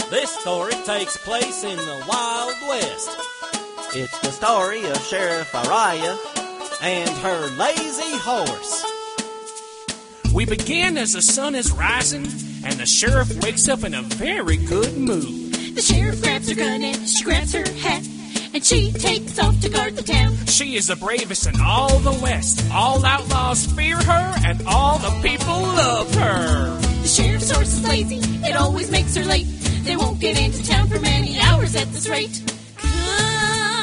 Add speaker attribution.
Speaker 1: This story takes place in the Wild West.
Speaker 2: It's the story of Sheriff Araya
Speaker 1: and her lazy horse.
Speaker 3: We begin as the sun is rising, and the sheriff wakes up in a very good mood.
Speaker 4: The sheriff grabs her gun and she grabs her hat, and she takes off to guard the town.
Speaker 3: She is the bravest in all the West. All outlaws fear her, and all the people love her.
Speaker 4: The sheriff's horse is lazy, it always makes her late. They won't get into town for many hours at this rate. Come